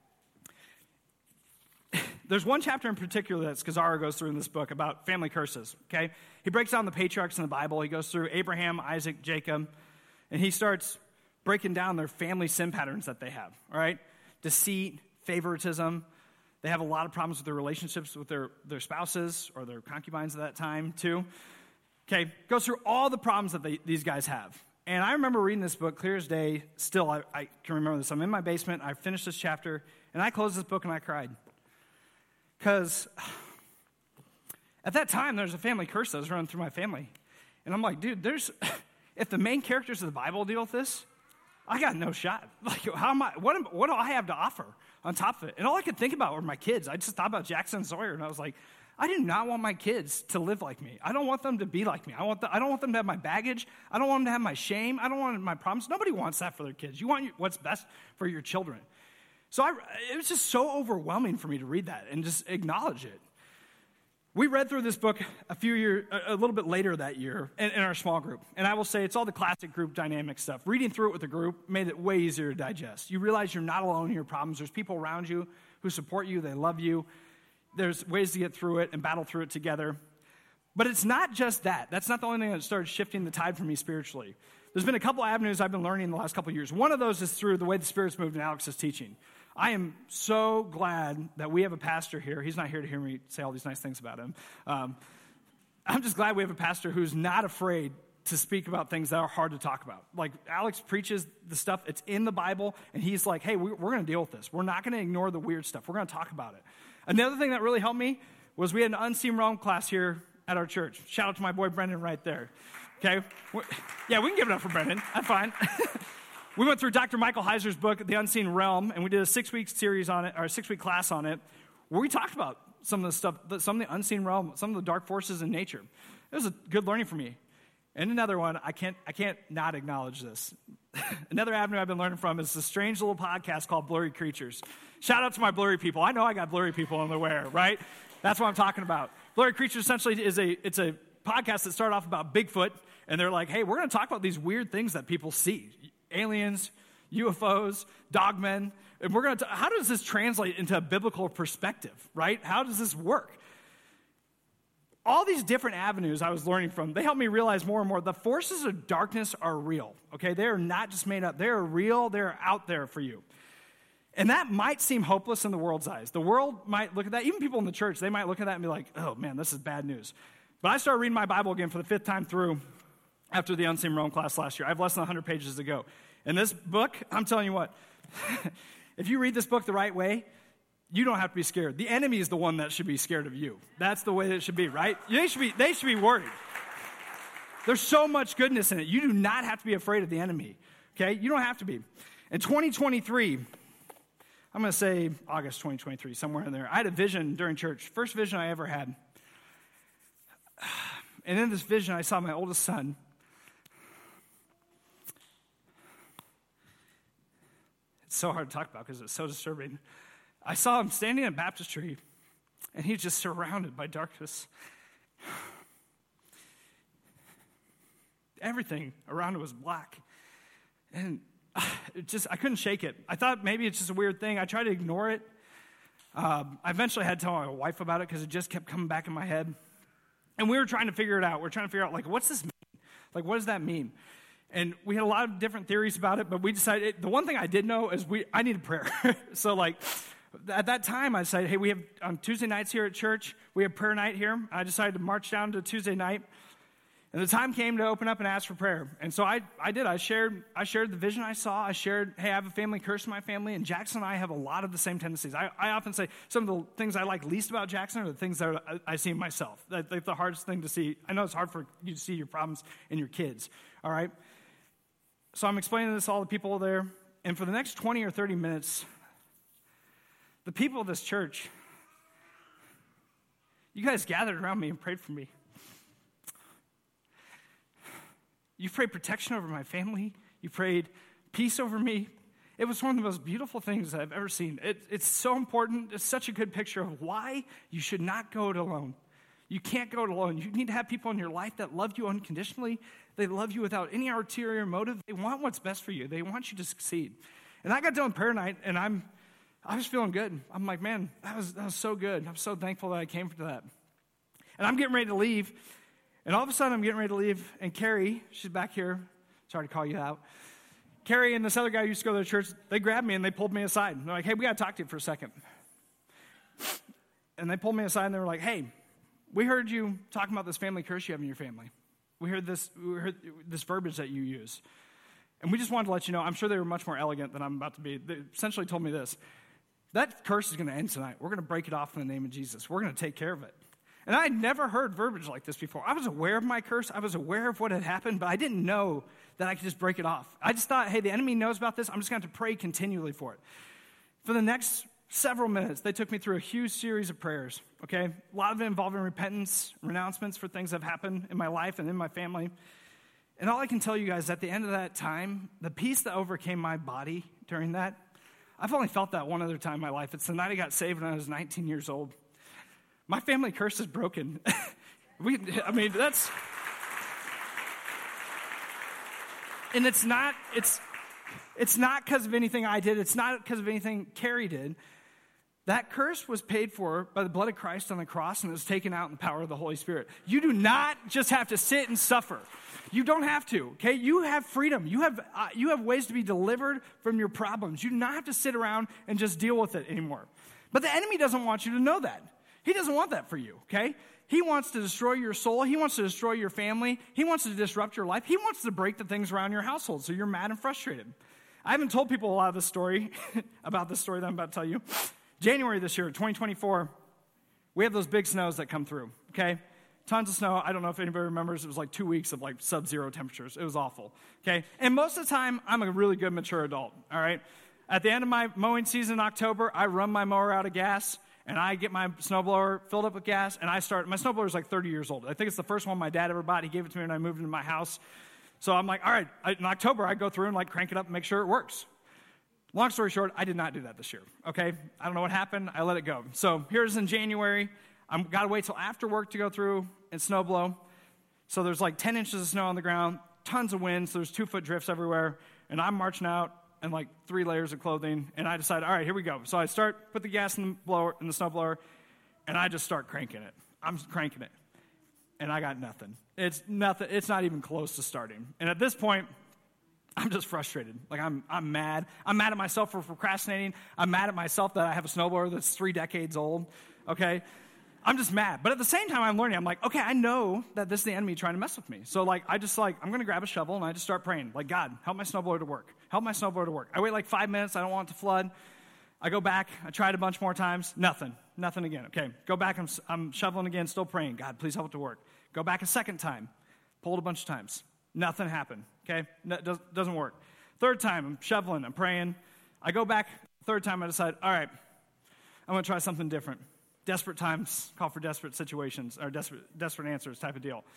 There's one chapter in particular that Scazzaro goes through in this book about family curses, okay? He breaks down the patriarchs in the Bible. He goes through Abraham, Isaac, Jacob, and he starts breaking down their family sin patterns that they have, all right? Deceit, favoritism. They have a lot of problems with their relationships with their, their spouses or their concubines at that time, too. Okay, goes through all the problems that they, these guys have. And I remember reading this book clear as day. Still, I, I can remember this. I'm in my basement. I finished this chapter, and I closed this book, and I cried. Because at that time, there was a family curse that was running through my family. And I'm like, dude, there's if the main characters of the Bible deal with this, I got no shot. Like, how am I, what, am, what do I have to offer on top of it? And all I could think about were my kids. I just thought about Jackson and Sawyer, and I was like, I do not want my kids to live like me. I don't want them to be like me. I want the, I don't want them to have my baggage. I don't want them to have my shame. I don't want my problems. Nobody wants that for their kids. You want what's best for your children. So I, it was just so overwhelming for me to read that and just acknowledge it. We read through this book a few years, a little bit later that year in, in our small group. And I will say it's all the classic group dynamic stuff. Reading through it with a group made it way easier to digest. You realize you're not alone in your problems. There's people around you who support you. They love you. There's ways to get through it and battle through it together. But it's not just that. That's not the only thing that started shifting the tide for me spiritually. There's been a couple avenues I've been learning in the last couple of years. One of those is through the way the Spirit's moved in Alex's teaching. I am so glad that we have a pastor here. He's not here to hear me say all these nice things about him. Um, I'm just glad we have a pastor who's not afraid to speak about things that are hard to talk about. Like, Alex preaches the stuff, it's in the Bible, and he's like, hey, we're going to deal with this. We're not going to ignore the weird stuff. We're going to talk about it. Another thing that really helped me was we had an Unseen Realm class here at our church. Shout out to my boy Brendan right there. Okay? Yeah, we can give it up for Brendan. That's fine. We went through Doctor Michael Heiser's book, The Unseen Realm, and we did a six-week series on it, or a six-week class on it, where we talked about some of the stuff, some of the unseen realm, some of the dark forces in nature. It was a good learning for me. And another one, I can't, I can't not acknowledge this. Another avenue I've been learning from is a strange little podcast called Blurry Creatures. Shout out to my blurry people. I know I got blurry people unaware, right? That's what I'm talking about. Blurry Creatures essentially is a, it's a podcast that started off about Bigfoot, and they're like, hey, we're going to talk about these weird things that people see. Aliens, U F Os, dogmen, and we're going to. How does this translate into a biblical perspective, right? How does this work? All these different avenues I was learning from, they helped me realize more and more the forces of darkness are real, okay? They are not just made up. They are real. They're out there for you. And that might seem hopeless in the world's eyes. The world might look at that. Even people in the church, they might look at that and be like, oh, man, this is bad news. But I started reading my Bible again for the fifth time through after the Unseen Realm class last year. I have less than one hundred pages to go. And this book, I'm telling you what, if you read this book the right way, you don't have to be scared. The enemy is the one that should be scared of you. That's the way that it should be, right? They should be, they should be worried. There's so much goodness in it. You do not have to be afraid of the enemy, okay? You don't have to be. In twenty twenty-three, I'm going to say August twenty twenty-three, somewhere in there, I had a vision during church, first vision I ever had. And in this vision, I saw my oldest son. It's so hard to talk about because it's so disturbing. I saw him standing in a baptistry, and he's just surrounded by darkness. everything around it was black. And it just, I couldn't shake it. I thought maybe it's just a weird thing. I tried to ignore it. Um, I eventually had to tell my wife about it because it just kept coming back in my head. And we were trying to figure it out. We we're trying to figure out, like, what's this mean? Like, what does that mean? And we had a lot of different theories about it, but we decided, the one thing I did know is we I needed prayer. So, like, at that time, I decided, hey, we have, on Tuesday nights here at church, we have prayer night here. I decided to march down to Tuesday night. And the time came to open up and ask for prayer. And so I, I did. I shared I shared the vision I saw. I shared, hey, I have a family curse in my family, and Jackson and I have a lot of the same tendencies. I, I often say some of the things I like least about Jackson are the things that I, I see in myself. That's like the hardest thing to see. I know it's hard for you to see your problems in your kids, all right? So I'm explaining this to all the people there. And for the next twenty or thirty minutes, the people of this church, you guys gathered around me and prayed for me. You prayed protection over my family. You prayed peace over me. It was one of the most beautiful things I've ever seen. It, it's so important. It's such a good picture of why you should not go it alone. You can't go it alone. You need to have people in your life that love you unconditionally. They love you without any ulterior motive. They want what's best for you. They want you to succeed. And I got done with prayer night, and I'm, I was feeling good. I'm like, man, that was that was so good. I'm so thankful that I came to that. And I'm getting ready to leave. And all of a sudden, I'm getting ready to leave, and Carrie, she's back here. Sorry to call you out. Carrie and this other guy who used to go to the church, they grabbed me, and they pulled me aside. And they're like, hey, we got to talk to you for a second. And they pulled me aside, and they were like, hey, we heard you talking about this family curse you have in your family. We heard this, we heard this verbiage that you use. And we just wanted to let you know, I'm sure they were much more elegant than I'm about to be. They essentially told me this. That curse is going to end tonight. We're going to break it off in the name of Jesus. We're going to take care of it. And I had never heard verbiage like this before. I was aware of my curse. I was aware of what had happened, but I didn't know that I could just break it off. I just thought, hey, the enemy knows about this. I'm just going to have to pray continually for it. For the next several minutes, they took me through a huge series of prayers, okay? A lot of it involving repentance, renouncements for things that have happened in my life and in my family. And all I can tell you guys, at the end of that time, the peace that overcame my body during that, I've only felt that one other time in my life. It's the night I got saved when I was nineteen years old. My family curse is broken. we, I mean, that's, and it's not, it's, it's not because of anything I did. It's not because of anything Carrie did. That curse was paid for by the blood of Christ on the cross, and it was taken out in the power of the Holy Spirit. You do not just have to sit and suffer. You don't have to, okay? You have freedom. You have, uh, you have ways to be delivered from your problems. You do not have to sit around and just deal with it anymore. But the enemy doesn't want you to know that. He doesn't want that for you, okay? He wants to destroy your soul. He wants to destroy your family. He wants to disrupt your life. He wants to break the things around your household so you're mad and frustrated. I haven't told people a lot of this story, about this story that I'm about to tell you. January this year, twenty twenty-four, we have those big snows that come through, okay? Tons of snow. I don't know if anybody remembers. It was like two weeks of like sub-zero temperatures. It was awful, okay? And most of the time, I'm a really good mature adult, all right? At the end of my mowing season in October, I run my mower out of gas, and I get my snowblower filled up with gas, and I start, my snowblower is like thirty years old. I think it's the first one my dad ever bought. He gave it to me when I moved into my house. So I'm like, all right, in October, I go through and like crank it up and make sure it works. Long story short, I did not do that this year, okay? I don't know what happened. I let it go. So here's in January. I've got to wait till after work to go through and snowblow. So there's like ten inches of snow on the ground, tons of wind, so there's two-foot drifts everywhere, and I'm marching out in like three layers of clothing, and I decide, all right, here we go. So I start, put the gas in the blower, in the snowblower, and I just start cranking it. I'm cranking it, and I got nothing. It's nothing. It's not even close to starting. And at this point, I'm just frustrated. Like, I'm I'm mad. I'm mad at myself for procrastinating. I'm mad at myself that I have a snowblower that's three decades old, okay? I'm just mad. But at the same time, I'm learning. I'm like, okay, I know that this is the enemy trying to mess with me. So, like, I just, like, I'm going to grab a shovel, and I just start praying. Like, God, help my snowblower to work. Help my snowblower to work. I wait, like, five minutes. I don't want it to flood. I go back. I tried a bunch more times. Nothing. Nothing again. Okay, go back. I'm, I'm shoveling again, still praying. God, please help it to work. Go back a second time. Pulled a bunch of times. Nothing happened, okay? No, does, doesn't work. Third time, I'm shoveling. I'm praying. I go back. Third time, I decide, all right, I'm going to try something different. Desperate times call for desperate situations, or desperate, desperate answers type of deal.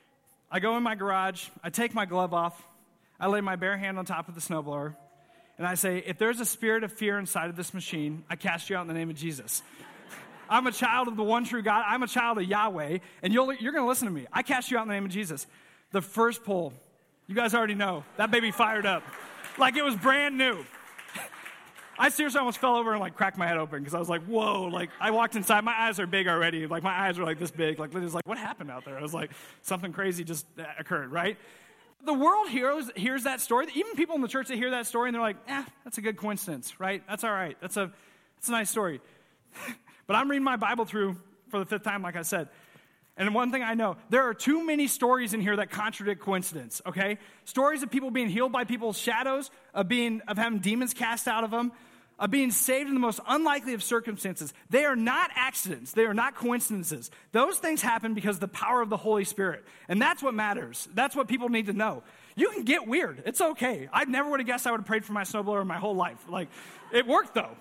I go in my garage, I take my glove off, I lay my bare hand on top of the snowblower, and I say, if there's a spirit of fear inside of this machine, I cast you out in the name of Jesus. I'm a child of the one true God. I'm a child of Yahweh, and you'll, you're going to listen to me. I cast you out in the name of Jesus. The first pull, You guys already know. That baby fired up. Like it was brand new. I seriously almost fell over and like cracked my head open because I was like, whoa. Like I walked inside. My eyes are big already. Like my eyes are like this big. Like Lydia's like, what happened out there? I was like, something crazy just occurred, right? The world hears, hears that story. Even people in the church that hear that story and they're like, eh, that's a good coincidence, right? That's all right. That's a, that's a nice story. But I'm reading my Bible through for the fifth time, like I said. And one thing I know, there are too many stories in here that contradict coincidence, okay? Stories of people being healed by people's shadows, of being of having demons cast out of them, of being saved in the most unlikely of circumstances. They are not accidents. They are not coincidences. Those things happen because of the power of the Holy Spirit. And that's what matters. That's what people need to know. You can get weird. It's okay. I never would have guessed I would have prayed for my snowblower my whole life. Like, it worked, though.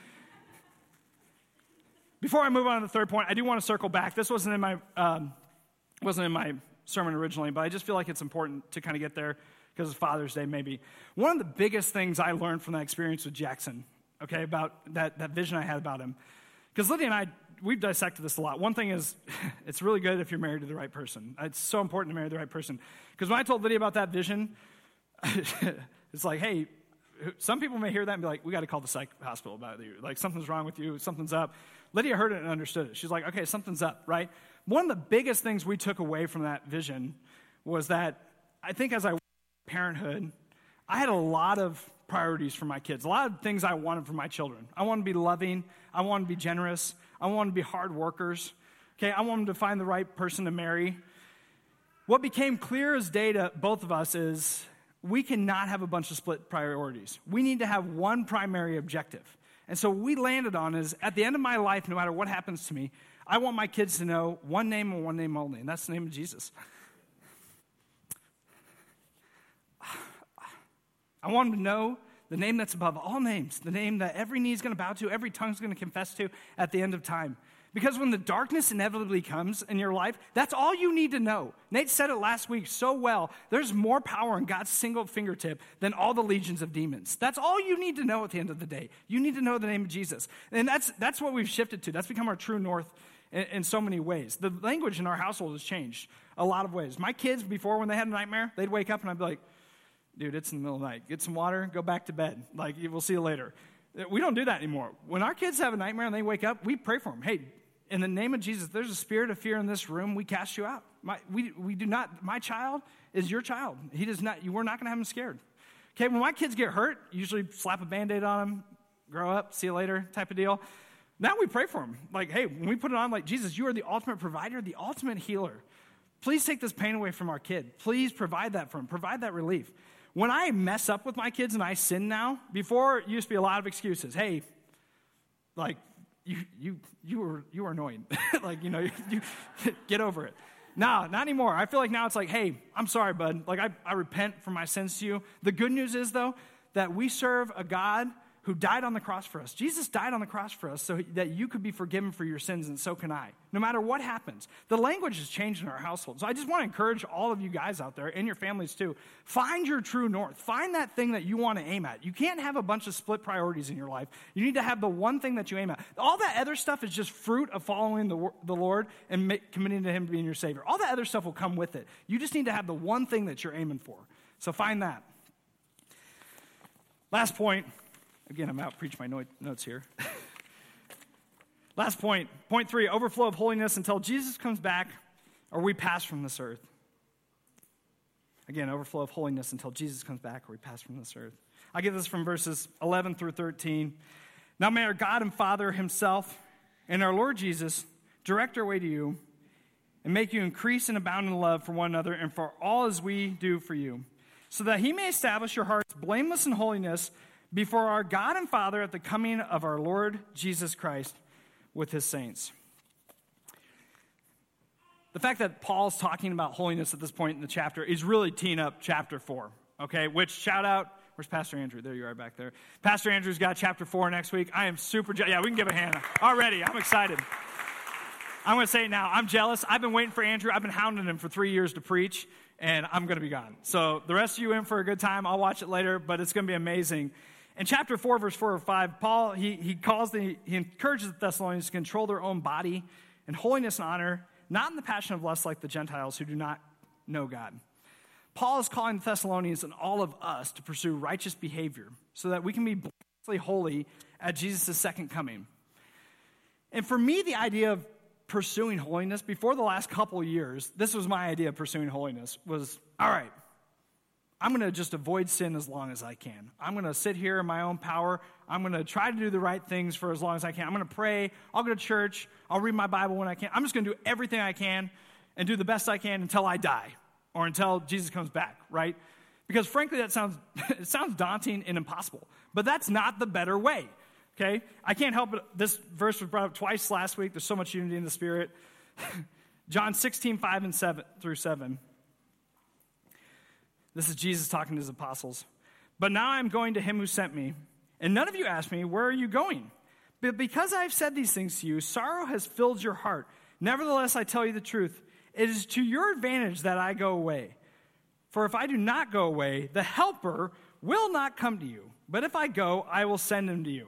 Before I move on to the third point, I do want to circle back. This wasn't in my um, wasn't in my sermon originally, but I just feel like it's important to kind of get there because it's Father's Day, maybe. One of the biggest things I learned from that experience with Jackson, okay, about that, that vision I had about him, because Lydia and I, we've dissected this a lot. One thing is, it's really good if you're married to the right person. It's so important to marry the right person. Because when I told Lydia about that vision, it's like, hey, some people may hear that and be like, we got to call the psych hospital about you. Like, something's wrong with you, something's up. Lydia heard it and understood it. She's like, okay, something's up, right? One of the biggest things we took away from that vision was that I think as I went through parenthood, I had a lot of priorities for my kids, a lot of things I wanted for my children. I wanted to be loving. I wanted to be generous. I wanted to be hard workers. Okay, I wanted to find the right person to marry. What became clear as day to both of us is we cannot have a bunch of split priorities. We need to have one primary objective. And so what we landed on is, at the end of my life, no matter what happens to me, I want my kids to know one name and one name only, and that's the name of Jesus. I want them to know the name that's above all names, the name that every knee is going to bow to, every tongue is going to confess to at the end of time. Because when the darkness inevitably comes in your life, that's all you need to know. Nate said it last week so well. There's more power in God's single fingertip than all the legions of demons. That's all you need to know at the end of the day. You need to know the name of Jesus. And that's that's what we've shifted to. That's become our true north in, in so many ways. The language in our household has changed a lot of ways. My kids, before, when they had a nightmare, they'd wake up and I'd be like, dude, it's in the middle of the night. Get some water, go back to bed. Like, we'll see you later. We don't do that anymore. When our kids have a nightmare and they wake up, we pray for them. Hey, in the name of Jesus, there's a spirit of fear in this room. We cast you out. My, we, we do not, my child is your child. He does not, you, we're not going to have him scared. Okay, when my kids get hurt, usually slap a Band-Aid on them, grow up, see you later type of deal. Now we pray for them. Like, hey, when we put it on, like, Jesus, you are the ultimate provider, the ultimate healer. Please take this pain away from our kid. Please provide that for him. Provide that relief. When I mess up with my kids and I sin now, before it used to be a lot of excuses. Hey, like, You you you were you were annoying. Like, you know, you, you get over it. No, not anymore. I feel like now it's like, hey, I'm sorry, bud. Like, I, I repent for my sins to you. The good news is, though, that we serve a God who died on the cross for us. Jesus died on the cross for us so that you could be forgiven for your sins, and so can I, no matter what happens. The language has changed in our household. So I just want to encourage all of you guys out there, and your families too, find your true north. Find that thing that you want to aim at. You can't have a bunch of split priorities in your life. You need to have the one thing that you aim at. All that other stuff is just fruit of following the, the Lord and make, committing to Him being your Savior. All that other stuff will come with it. You just need to have the one thing that you're aiming for. So find that. Last point. Again, I'm out preaching my notes here. Last point, point three, overflow of holiness until Jesus comes back or we pass from this earth. Again, overflow of holiness until Jesus comes back or we pass from this earth. I get this from verses eleven through thirteen. Now may our God and Father Himself and our Lord Jesus direct our way to you and make you increase and abound in love for one another and for all as we do for you, so that He may establish your hearts blameless in holiness before our God and Father at the coming of our Lord Jesus Christ with His saints. The fact that Paul's talking about holiness at this point in the chapter is really teeing up chapter four, okay? Which, shout out, where's Pastor Andrew? There you are back there. Pastor Andrew's got chapter four next week. I am super, je- yeah, we can give a hand already. I'm excited. I'm going to say it now. I'm jealous. I've been waiting for Andrew. I've been hounding him for three years to preach, and I'm going to be gone. So the rest of you in for a good time. I'll watch it later, but it's going to be amazing. In chapter four, verse four or five, Paul, he, he calls the, he encourages the Thessalonians to control their own body in holiness and honor, not in the passion of lust like the Gentiles who do not know God. Paul is calling the Thessalonians and all of us to pursue righteous behavior so that we can be blamelessly holy at Jesus' second coming. And for me, the idea of pursuing holiness, before the last couple of years, this was my idea of pursuing holiness, was, all right, I'm going to just avoid sin as long as I can. I'm going to sit here in my own power. I'm going to try to do the right things for as long as I can. I'm going to pray. I'll go to church. I'll read my Bible when I can. I'm just going to do everything I can and do the best I can until I die or until Jesus comes back, right? Because frankly, that sounds it sounds daunting and impossible. But that's not the better way, okay? I can't help it. This verse was brought up twice last week. There's so much unity in the Spirit. John sixteen, five and seven through seven. This is Jesus talking to his apostles. But now I'm going to him who sent me, and none of you asked me, where are you going? But because I have said these things to you, sorrow has filled your heart. Nevertheless, I tell you the truth. It is to your advantage that I go away. For if I do not go away, the Helper will not come to you. But if I go, I will send him to you.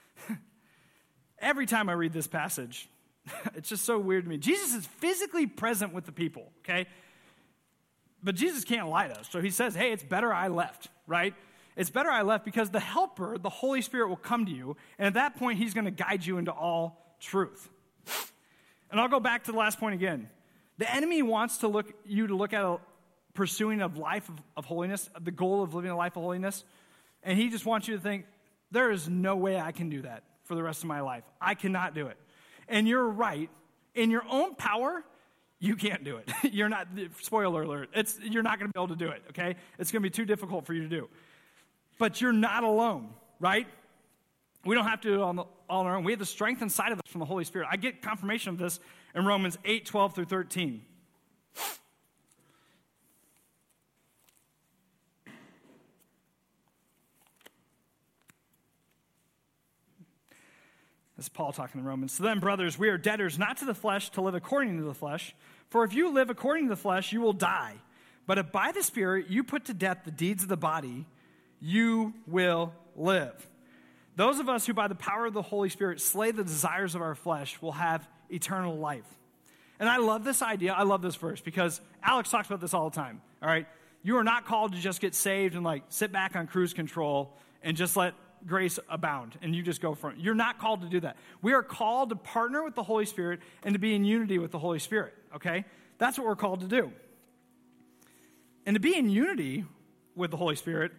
Every time I read this passage, it's just so weird to me. Jesus is physically present with the people, okay? But Jesus can't lie to us. So he says, hey, it's better I left, right? It's better I left because the Helper, the Holy Spirit, will come to you. And at that point, he's going to guide you into all truth. And I'll go back to the last point again. The enemy wants to look you to look at a pursuing of life of, of holiness, the goal of living a life of holiness. And he just wants you to think, there is no way I can do that for the rest of my life. I cannot do it. And you're right. In your own power, you can't do it. You're not, spoiler alert, it's, you're not going to be able to do it, okay? It's going to be too difficult for you to do. But you're not alone, right? We don't have to do it on, the, on our own. We have the strength inside of us from the Holy Spirit. I get confirmation of this in Romans eight, twelve through thirteen. This is Paul talking in Romans. So then, brothers, we are debtors not to the flesh to live according to the flesh. For if you live according to the flesh, you will die. But if by the Spirit you put to death the deeds of the body, you will live. Those of us who by the power of the Holy Spirit slay the desires of our flesh will have eternal life. And I love this idea. I love this verse because Alex talks about this all the time. All right? You are not called to just get saved and like sit back on cruise control and just let grace abound, and you just go for it. You're not called to do that. We are called to partner with the Holy Spirit and to be in unity with the Holy Spirit, okay? That's what we're called to do. And to be in unity with the Holy Spirit,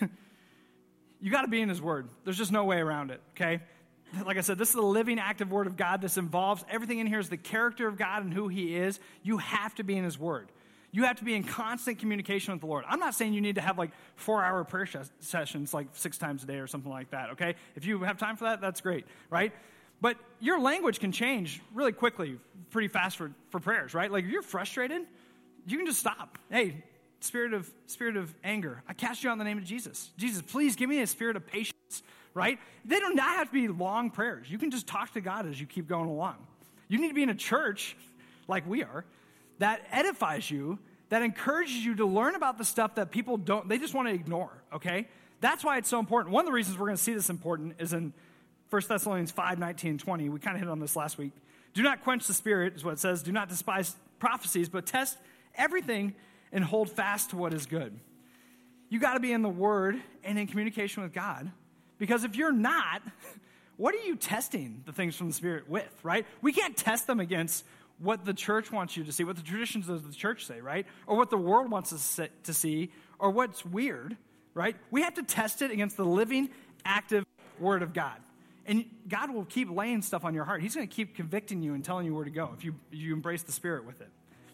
you got to be in his word. There's just no way around it, okay? Like I said, this is the living, active word of God. This involves, everything in here is the character of God and who he is. You have to be in his word. You have to be in constant communication with the Lord. I'm not saying you need to have like four-hour prayer sh- sessions like six times a day or something like that, okay? If you have time for that, that's great, right? But your language can change really quickly, pretty fast for, for prayers, right? Like if you're frustrated, you can just stop. Hey, spirit of spirit of anger, I cast you out in the name of Jesus. Jesus, please give me a spirit of patience, right? They do not have to be long prayers. You can just talk to God as you keep going along. You need to be in a church like we are that edifies you, that encourages you to learn about the stuff that people don't, they just want to ignore, okay? That's why it's so important. One of the reasons we're going to see this important is in First Thessalonians five, nineteen, and twenty. We kind of hit on this last week. Do not quench the spirit, is what it says. Do not despise prophecies, but test everything and hold fast to what is good. You got to be in the Word and in communication with God, because if you're not, what are you testing the things from the Spirit with, right? We can't test them against what the church wants you to see, what the traditions of the church say, right? Or what the world wants us to see, or what's weird, right? We have to test it against the living, active Word of God. And God will keep laying stuff on your heart. He's going to keep convicting you and telling you where to go if you, you embrace the Spirit with it.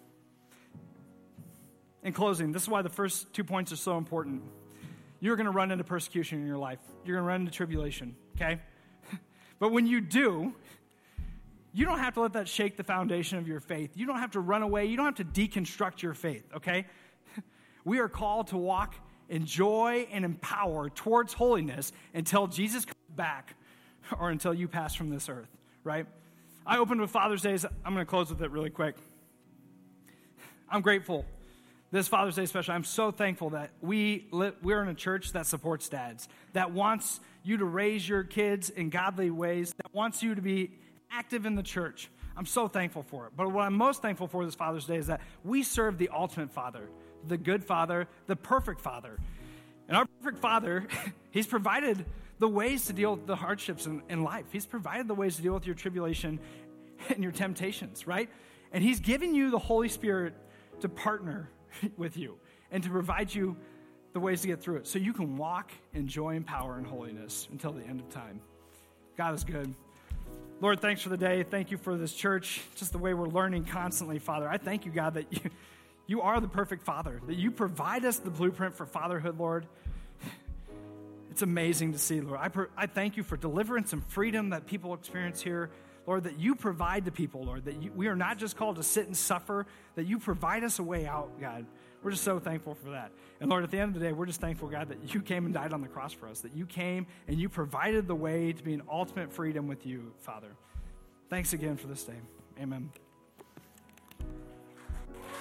In closing, this is why the first two points are so important. You're going to run into persecution in your life. You're going to run into tribulation, okay? But when you do, you don't have to let that shake the foundation of your faith. You don't have to run away. You don't have to deconstruct your faith, okay? We are called to walk in joy and in power towards holiness until Jesus comes back or until you pass from this earth, right? I opened with Father's Day. I'm going to close with it really quick. I'm grateful. This Father's Day special, I'm so thankful that we li- we're in a church that supports dads, that wants you to raise your kids in godly ways, that wants you to be active in the church. I'm so thankful for it. But what I'm most thankful for this Father's Day is that we serve the ultimate father, the good Father, the perfect Father. And our perfect Father, he's provided the ways to deal with the hardships in, in life. He's provided the ways to deal with your tribulation and your temptations, right? And he's given you the Holy Spirit to partner with you and to provide you the ways to get through it so you can walk in joy and power and holiness until the end of time. God is good. Lord, thanks for the day. Thank you for this church, just the way we're learning constantly, Father. I thank you, God, that you, you are the perfect Father, that you provide us the blueprint for fatherhood, Lord. It's amazing to see, Lord. I, per, I thank you for deliverance and freedom that people experience here, Lord, that you provide to people, Lord, that you, we are not just called to sit and suffer, that you provide us a way out, God. We're just so thankful for that. And Lord, at the end of the day, we're just thankful, God, that you came and died on the cross for us, that you came and you provided the way to be in ultimate freedom with you, Father. Thanks again for this day. Amen.